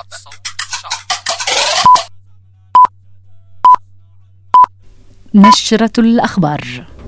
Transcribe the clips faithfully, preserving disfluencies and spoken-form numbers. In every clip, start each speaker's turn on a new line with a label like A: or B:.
A: نشرة الأخبار.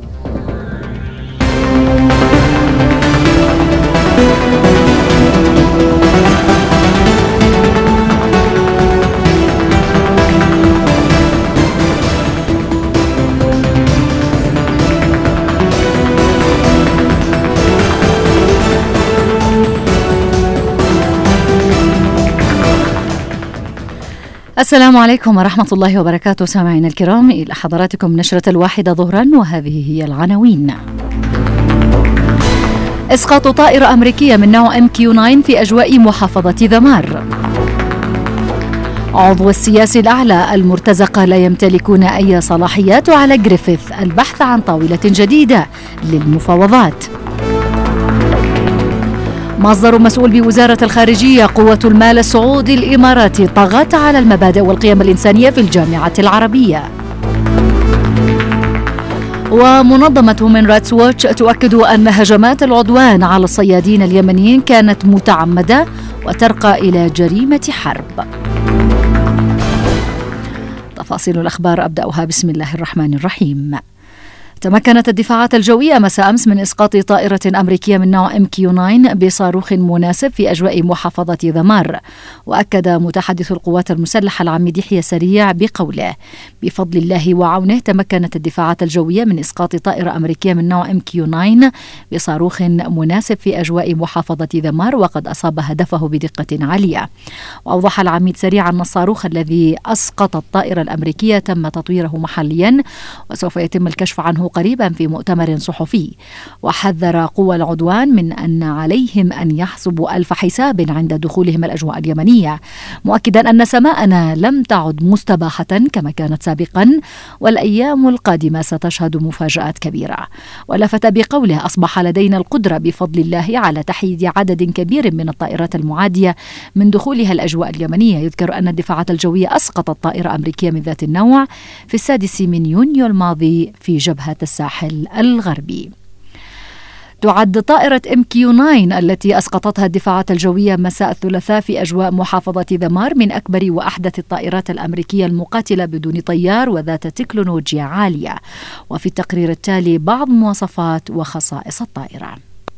A: السلام عليكم ورحمة الله وبركاته. سامعين الكرام، إلى حضراتكم نشرة الواحدة ظهرا، وهذه هي العناوين. إسقاط طائرة أمريكية من نوع إم كيو تسعة في أجواء محافظة ذمار. عضو السياسي الأعلى المرتزقة لا يمتلكون أي صلاحيات على جريفيث البحث عن طاولة جديدة للمفاوضات. مصدر مسؤول بوزارة الخارجية: قوة المال السعودي الإماراتي طغت على المبادئ والقيم الإنسانية في الجامعة العربية. ومنظمة هومن رايتس ووتش تؤكد أن هجمات العدوان على الصيادين اليمنيين كانت متعمدة وترقى إلى جريمة حرب. تفاصيل الأخبار أبدأها بسم الله الرحمن الرحيم. تمكنت الدفاعات الجوية مساء أمس من إسقاط طائرة أمريكية من نوع إم كيو تسعة بصاروخ مناسب في أجواء محافظة ذمار. وأكد متحدث القوات المسلحة العميد يحيى سريع بقوله: بفضل الله وعونه تمكنت الدفاعات الجوية من إسقاط طائرة أمريكية من نوع إم كيو تسعة بصاروخ مناسب في أجواء محافظة ذمار، وقد أصاب هدفه بدقة عالية. وأوضح العميد سريع أن الصاروخ الذي أسقط الطائرة الأمريكية تم تطويره محليا وسوف يتم الكشف عنه قريبا في مؤتمر صحفي. وحذر قوى العدوان من أن عليهم أن يحسبوا ألف حساب عند دخولهم الأجواء اليمنية، مؤكدا أن سماءنا لم تعد مستباحة كما كانت سابقا، والأيام القادمة ستشهد مفاجآت كبيرة. ولفت بقوله: أصبح لدينا القدرة بفضل الله على تحييد عدد كبير من الطائرات المعادية من دخولها الأجواء اليمنية. يذكر أن الدفاعات الجوية أسقطت طائرة أمريكية من ذات النوع في السادس من يونيو الماضي في جبهة الساحل الغربي. تعد طائرة إم كيو تسعة التي أسقطتها الدفاعات الجوية مساء الثلاثاء في أجواء محافظة ذمار من أكبر وأحدث الطائرات الأمريكية المقاتلة بدون طيار وذات تكنولوجيا عالية. وفي التقرير التالي بعض مواصفات وخصائص الطائرة.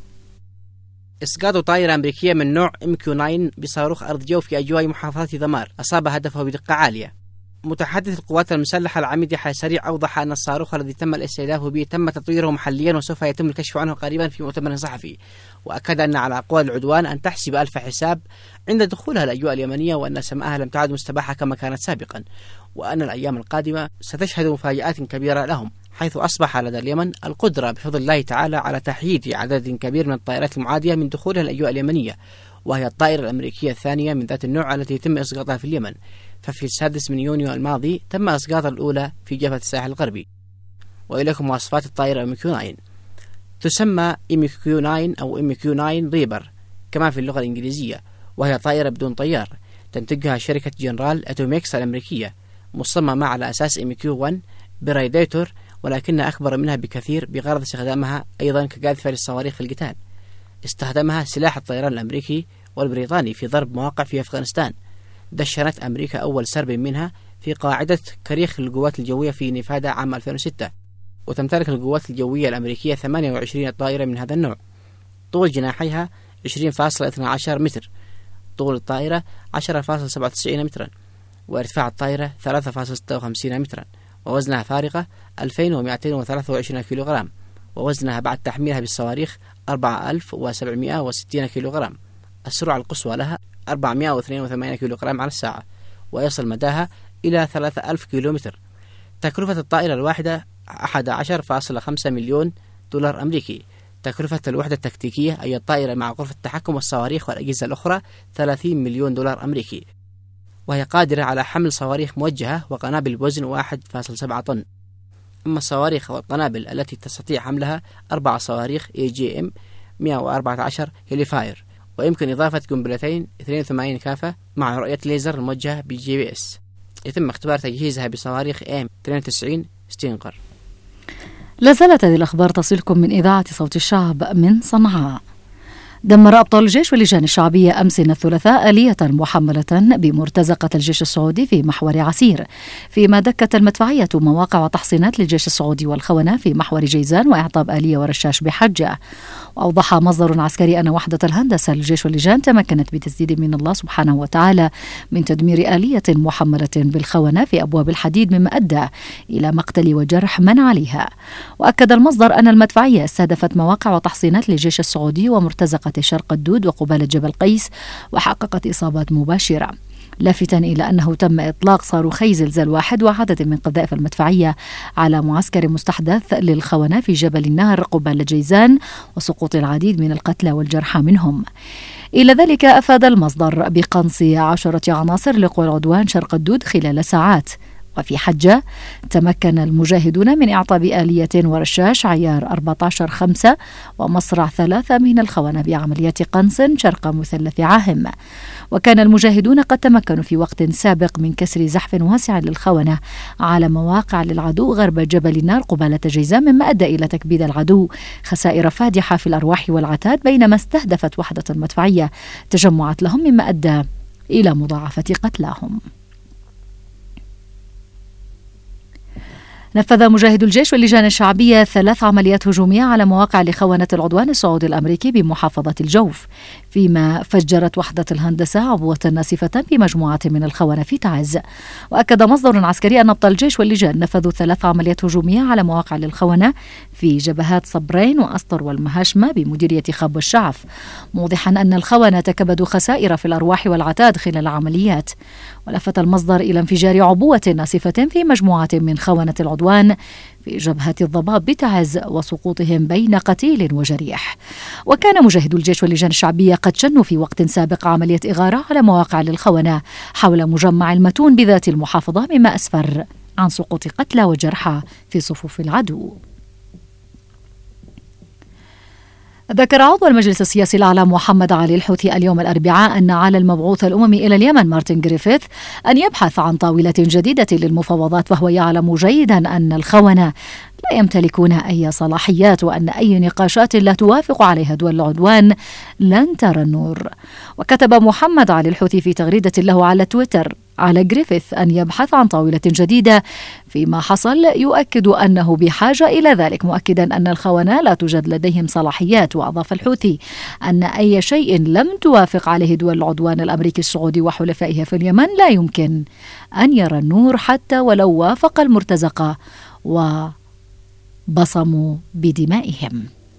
B: إسقاط طائرة أمريكية من نوع إم كيو تسعة بصاروخ أرض جو في أجواء محافظة ذمار أصاب هدفه بدقة عالية. متحدث القوات المسلحة العميد يحيى سريع أوضح أن الصاروخ الذي تم الاستهداف به تم تطويره محليا وسوف يتم الكشف عنه قريبا في مؤتمر صحفي. وأكد أن على قوى العدوان أن تحسب ألف حساب عند دخولها الأجواء اليمنية، وأن سماءها لم تعد مستباحة كما كانت سابقا، وأن الأيام القادمة ستشهد مفاجآت كبيرة لهم، حيث أصبح لدى اليمن القدرة بفضل الله تعالى على تحييد عدد كبير من الطائرات المعادية من دخولها الأجواء اليمنية، وهي الطائرة الأمريكية الثانية من ذات النوع التي يتم إسقاطها في اليمن. ففي السادس من يونيو الماضي تم إسقاط الأولى في جبهة الساحل الغربي. وإليكم مواصفات الطائرة إم كيو تسعة. تسمى إم كيو تسعة أو إم كيو تسعة ريبر كما في اللغة الإنجليزية، وهي طائرة بدون طيار تنتجها شركة جنرال أتوميكس الأمريكية، مصممة على أساس إم كيو واحد بريديتور، ولكنها أكبر منها بكثير بغرض استخدامها أيضا كقاذفة للصواريخ في القتال. استخدمها سلاح الطيران الأمريكي والبريطاني في ضرب مواقع في أفغانستان. دشنت أمريكا أول سرب منها في قاعدة كريخ للقوات الجوية في نيفادا عام ألفين وستة. وتمتلك القوات الجوية الأمريكية ثمانية وعشرين طائرة من هذا النوع. طول جناحيها عشرين فاصلة اثني عشر متر، طول الطائرة عشرة فاصلة سبعة وتسعين مترا، وارتفاع الطائرة ثلاثة فاصلة ستة وخمسين مترا، ووزنها فارقة ألفين ومئتين وثلاثة وعشرين كيلوغرام، ووزنها بعد تحميلها بالصواريخ أربعة آلاف وسبعمئة وستين كيلوغرام. السرعة القصوى لها أربعمئة واثنين وثمانين كيلوغرام على الساعة، ويصل مداها إلى ثلاثة آلاف كيلومتر. تكلفة الطائرة الواحدة أحد عشر فاصلة خمسة مليون دولار أمريكي. تكلفة الوحدة التكتيكية أي الطائرة مع غرفة التحكم والصواريخ والأجهزة الأخرى ثلاثين مليون دولار أمريكي، وهي قادرة على حمل صواريخ موجهة وقنابل بوزن واحد فاصلة سبعة طن. أما الصواريخ والقنابل التي تستطيع حملها أربع صواريخ إي جي إم مئة وأربعة عشر هيليفاير، ويمكن إضافة قنبلتين اثنين وثمانين كافة مع رؤية ليزر الموجهة بجي بي إس. يتم اختبار تجهيزها بصواريخ إم اثنين وتسعين ستينجر.
A: لا زالت هذه الأخبار تصلكم من إذاعة صوت الشعب من صنعاء. دمر أبطال الجيش واللجان الشعبية أمس الثلاثاء آلية محملة بمرتزقة الجيش السعودي في محور عسير، فيما دكت المدفعية مواقع وتحصينات للجيش السعودي والخونة في محور جيزان وإعطاب آلية ورشاش بحجة. وأوضح مصدر عسكري أن وحدة الهندسة للجيش واللجان تمكنت بتسديد من الله سبحانه وتعالى من تدمير آلية محملة بالخونة في أبواب الحديد، مما أدى إلى مقتل وجرح من عليها. وأكد المصدر أن المدفعية استهدفت مواقع وتحصينات للجيش السعودي ومرتزقة شرق الدود وقبالة جبل قيس، وحققت إصابات مباشرة، لافتا إلى أنه تم إطلاق صاروخي زلزال واحد وعدد من قذائف المدفعية على معسكر مستحدث للخونة في جبل النهر قبالة جيزان، وسقوط العديد من القتلى والجرحى منهم. إلى ذلك أفاد المصدر بقنص عشرة عناصر لقوى العدوان شرق الدود خلال ساعات. وفي حجة تمكن المجاهدون من إعطاب آلية ورشاش عيار أربعة عشر خمسة ومصرع ثلاثة من الخونة بعملية قنص شرق مثلث عاهم. وكان المجاهدون قد تمكنوا في وقت سابق من كسر زحف واسع للخونة على مواقع للعدو غرب جبل النار قبالة جيزان، مما أدى إلى تكبيد العدو خسائر فادحة في الأرواح والعتاد، بينما استهدفت وحدة المدفعية تجمعات لهم، مما أدى إلى مضاعفة قتلاهم. نفذ مجاهد الجيش واللجان الشعبية ثلاث عمليات هجومية على مواقع لخونة العدوان السعودي الأمريكي بمحافظة الجوف، فيما فجرت وحدة الهندسة عبوة ناسفة في مجموعة من الخونة في تعز. وأكد مصدر عسكري أن أبطال الجيش واللجان نفذوا ثلاث عمليات هجومية على مواقع للخونة في جبهات صبرين وأسطر والمهاشمة بمديرية خاب والشعف، موضحا أن الخونة تكبدوا خسائر في الأرواح والعتاد خلال العمليات. ولفت المصدر إلى انفجار عبوة ناسفة في مجموعة من خونة العدوان في جبهة الضباب بتعز وسقوطهم بين قتيل وجريح. وكان مجاهدو الجيش واللجان الشعبية قد شنوا في وقت سابق عملية إغارة على مواقع للخونة حول مجمع المتون بذات المحافظة، مما أسفر عن سقوط قتلى وجرحى في صفوف العدو. ذكر عضو المجلس السياسي الأعلى محمد علي الحوثي اليوم الأربعاء أن على المبعوث الأممي إلى اليمن مارتن غريفيث أن يبحث عن طاولة جديدة للمفاوضات، وهو يعلم جيدا أن الخونة لا يمتلكون أي صلاحيات، وأن أي نقاشات لا توافق عليها دول العدوان لن ترى النور. وكتب محمد علي الحوثي في تغريدة له على تويتر على غريفيث أن يبحث عن طاولة جديدة فيما حصل، يؤكد أنه بحاجة إلى ذلك، مؤكدا أن الخونة لا توجد لديهم صلاحيات. وأضاف الحوثي أن أي شيء لم توافق عليه دول العدوان الأمريكي السعودي وحلفائها في اليمن لا يمكن أن يرى النور حتى ولو وافق المرتزقة وبصموا بدمائهم.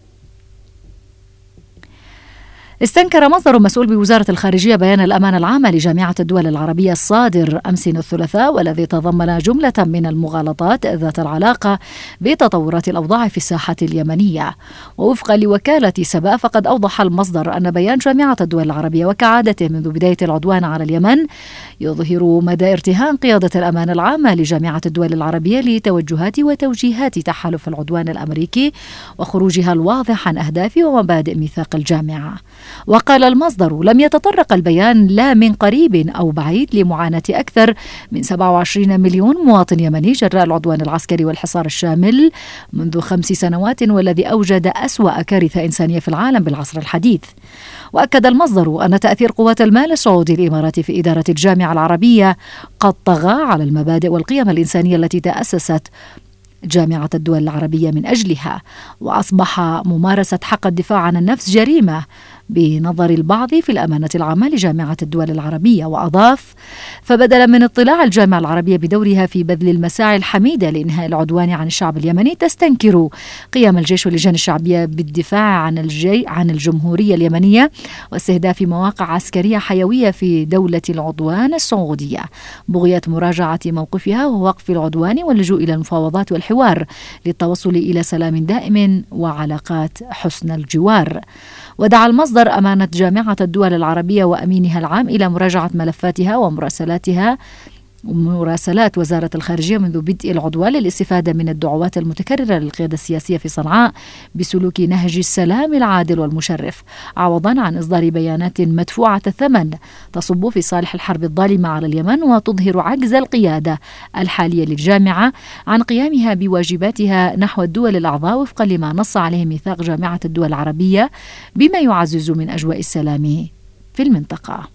A: استنكر مصدر مسؤول بوزارة الخارجية بيان الأمانة العامة لجامعة الدول العربية الصادر أمس الثلاثاء، والذي تضمن جملة من المغالطات ذات العلاقة بتطورات الأوضاع في الساحة اليمنية. ووفقا لوكالة سبأ، فقد أوضح المصدر أن بيان جامعة الدول العربية وكعادته منذ بداية العدوان على اليمن يظهر مدى ارتهان قيادة الأمانة العامة لجامعة الدول العربية لتوجهات وتوجيهات تحالف العدوان الأمريكي وخروجها الواضح عن أهداف ومبادئ ميثاق الجامعة. وقال المصدر: لم يتطرق البيان لا من قريب أو بعيد لمعاناة أكثر من سبعة وعشرين مليون مواطن يمني جراء العدوان العسكري والحصار الشامل منذ خمس سنوات، والذي أوجد أسوأ كارثة إنسانية في العالم بالعصر الحديث. وأكد المصدر أن تأثير قوات المال السعودي الإماراتي في إدارة الجامعة العربية قد طغى على المبادئ والقيم الإنسانية التي تأسست جامعة الدول العربية من أجلها، وأصبح ممارسة حق الدفاع عن النفس جريمة بنظر البعض في الأمانة العامة لجامعة الدول العربية. وأضاف: فبدلا من اطلاع الجامعة العربية بدورها في بذل المساعي الحميدة لإنهاء العدوان عن الشعب اليمني، تستنكر قيام الجيش واللجان الشعبية بالدفاع عن الجي عن الجمهورية اليمنية واستهداف مواقع عسكرية حيوية في دولة العدوان السعودية، بغية مراجعة موقفها ووقف العدوان واللجوء إلى المفاوضات والحوار للتوصل إلى سلام دائم وعلاقات حسن الجوار. ودعا المصدر أمانة جامعة الدول العربية وأمينها العام إلى مراجعة ملفاتها ومراسلاتها مراسلات وزارة الخارجية منذ بدء العدوان للاستفادة من الدعوات المتكررة للقيادة السياسية في صنعاء بسلوك نهج السلام العادل والمشرف، عوضا عن إصدار بيانات مدفوعة الثمن تصب في صالح الحرب الظالمة على اليمن وتظهر عجز القيادة الحالية للجامعة عن قيامها بواجباتها نحو الدول الأعضاء وفقا لما نص عليه ميثاق جامعة الدول العربية، بما يعزز من أجواء السلام في المنطقة.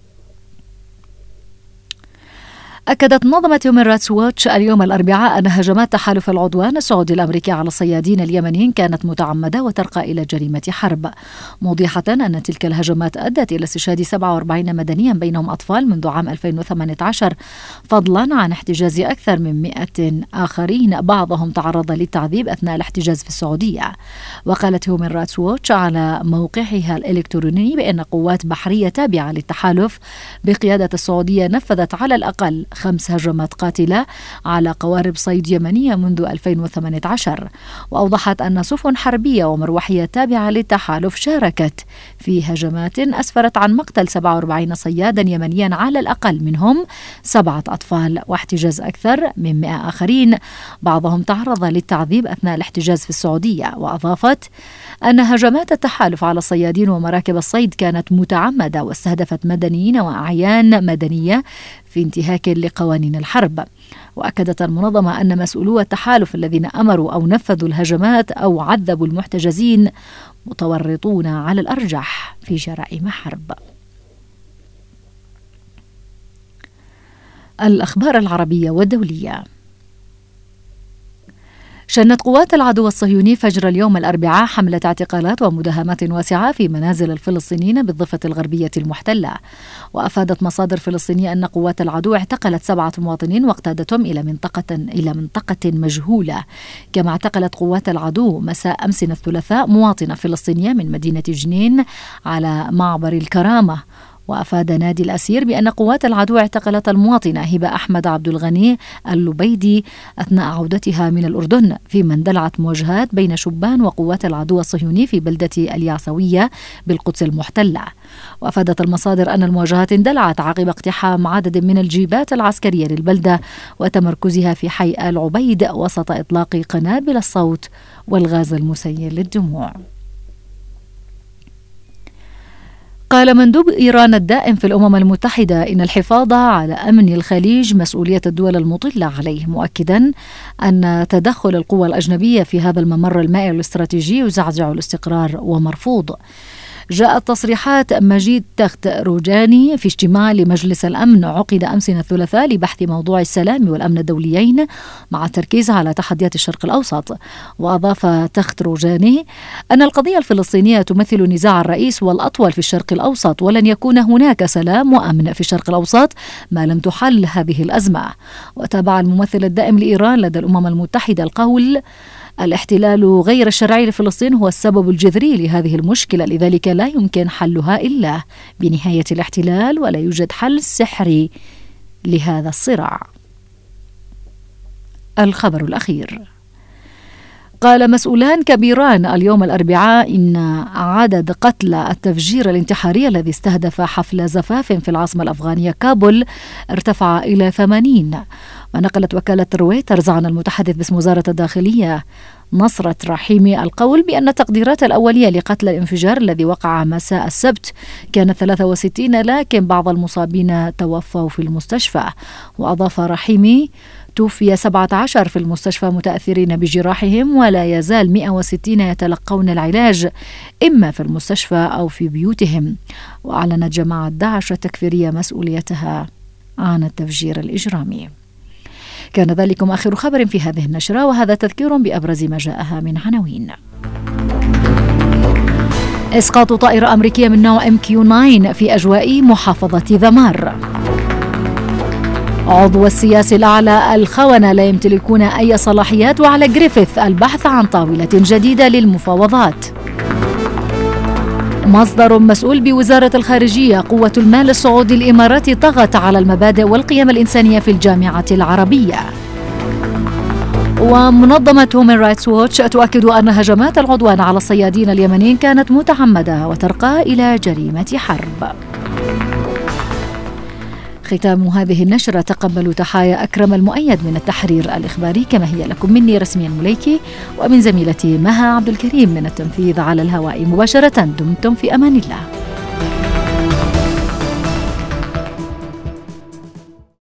A: أكدت منظمة هيومن رايتس ووتش اليوم الأربعاء أن هجمات تحالف العدوان السعودي الأمريكي على الصيادين اليمنيين كانت متعمدة وترقى إلى جريمة حرب، موضحة أن تلك الهجمات أدت إلى استشهاد سبعة وأربعين مدنيا بينهم أطفال منذ عام ألفين وثمانية عشر، فضلا عن احتجاز أكثر من مئة آخرين بعضهم تعرض للتعذيب أثناء الاحتجاز في السعودية. وقالت هيومن رايتس ووتش على موقعها الإلكتروني بأن قوات بحرية تابعة للتحالف بقيادة السعودية نفذت على الأقل خمس هجمات قاتلة على قوارب صيد يمنية منذ ألفين وثمانية عشر، وأوضحت أن سفن حربية ومروحية تابعة للتحالف شاركت في هجمات أسفرت عن مقتل سبعة وأربعين صيادا يمنيا على الأقل، منهم سبعة أطفال، واحتجاز أكثر من مئة آخرين بعضهم تعرض للتعذيب أثناء الاحتجاز في السعودية. وأضافت أن هجمات التحالف على الصيادين ومراكب الصيد كانت متعمدة واستهدفت مدنيين وأعيان مدنية في انتهاك لقوانين الحرب. وأكدت المنظمة أن مسؤولو التحالف الذين أمروا أو نفذوا الهجمات أو عذبوا المحتجزين متورطون على الأرجح في جرائم حرب. الأخبار العربية والدولية. شنت قوات العدو الصهيوني فجر اليوم الأربعاء حملة اعتقالات ومداهمات واسعة في منازل الفلسطينيين بالضفة الغربية المحتلة. وأفادت مصادر فلسطينية أن قوات العدو اعتقلت سبعة مواطنين واقتادتهم إلى منطقة إلى منطقة مجهولة. كما اعتقلت قوات العدو مساء أمس الثلاثاء مواطنة فلسطينية من مدينة جنين على معبر الكرامة. وأفاد نادي الأسير بأن قوات العدو اعتقلت المواطنة هبة أحمد عبد الغني اللبيدي أثناء عودتها من الأردن، فيما اندلعت مواجهات بين شبان وقوات العدو الصهيوني في بلدة اليعسوية بالقدس المحتلة. وأفادت المصادر أن المواجهات اندلعت عقب اقتحام عدد من الجيبات العسكرية للبلدة وتمركزها في حي آل عبيد وسط إطلاق قنابل الصوت والغاز المسيل للدموع. قال مندوب إيران الدائم في الأمم المتحدة إن الحفاظ على أمن الخليج مسؤولية الدول المطلة عليه، مؤكدا أن تدخل القوى الأجنبية في هذا الممر المائي الاستراتيجي يزعزع الاستقرار ومرفوض. جاءت تصريحات مجيد تخت روجاني في اجتماع لمجلس الأمن عقد أمس الثلاثاء لبحث موضوع السلام والأمن الدوليين مع التركيز على تحديات الشرق الأوسط. وأضاف تخت روجاني أن القضية الفلسطينية تمثل نزاع الرئيس والأطول في الشرق الأوسط، ولن يكون هناك سلام وأمن في الشرق الأوسط ما لم تحل هذه الأزمة. وتابع الممثل الدائم لإيران لدى الأمم المتحدة القول: الاحتلال غير الشرعي لفلسطين هو السبب الجذري لهذه المشكلة، لذلك لا يمكن حلها إلا بنهاية الاحتلال، ولا يوجد حل سحري لهذا الصراع. الخبر الأخير. قال مسؤولان كبيران اليوم الأربعاء إن عدد قتلى التفجير الانتحاري الذي استهدف حفل زفاف في العاصمة الأفغانية كابول ارتفع إلى ثمانين. ونقلت وكالة رويترز عن المتحدث باسم وزارة الداخلية نصرت رحيمي القول بأن التقديرات الأولية لقتل الانفجار الذي وقع مساء السبت كانت ثلاثة وستين، لكن بعض المصابين توفوا في المستشفى. وأضاف رحيمي: توفي سبعة عشر في المستشفى متأثرين بجراحهم، ولا يزال مئة وستين يتلقون العلاج إما في المستشفى أو في بيوتهم. وأعلنت جماعة داعش التكفيرية مسؤوليتها عن التفجير الإجرامي. كان ذلكم آخر خبر في هذه النشرة، وهذا تذكير بأبرز ما جاءها من عناوين. إسقاط طائرة أمريكية من نوع إم كيو تسعة في أجواء محافظة ذمار. عضو السياسي الأعلى: الخونة لا يمتلكون أي صلاحيات، وعلى جريفيث البحث عن طاولة جديدة للمفاوضات. مصدر مسؤول بوزارة الخارجية: قوة المال السعودي الإماراتي طغت على المبادئ والقيم الإنسانية في الجامعة العربية. ومنظمة هيومن رايتس ووتش تؤكد أن هجمات العدوان على الصيادين اليمنيين كانت متعمدة وترقى إلى جريمة حرب. ختام هذه النشرة. تقبلوا تحايا أكرم المؤيد من التحرير الإخباري، كما هي لكم مني رسميا المليكي ومن زميلتي مها عبد الكريم من التنفيذ على الهواء مباشرة. دمتم في أمان الله.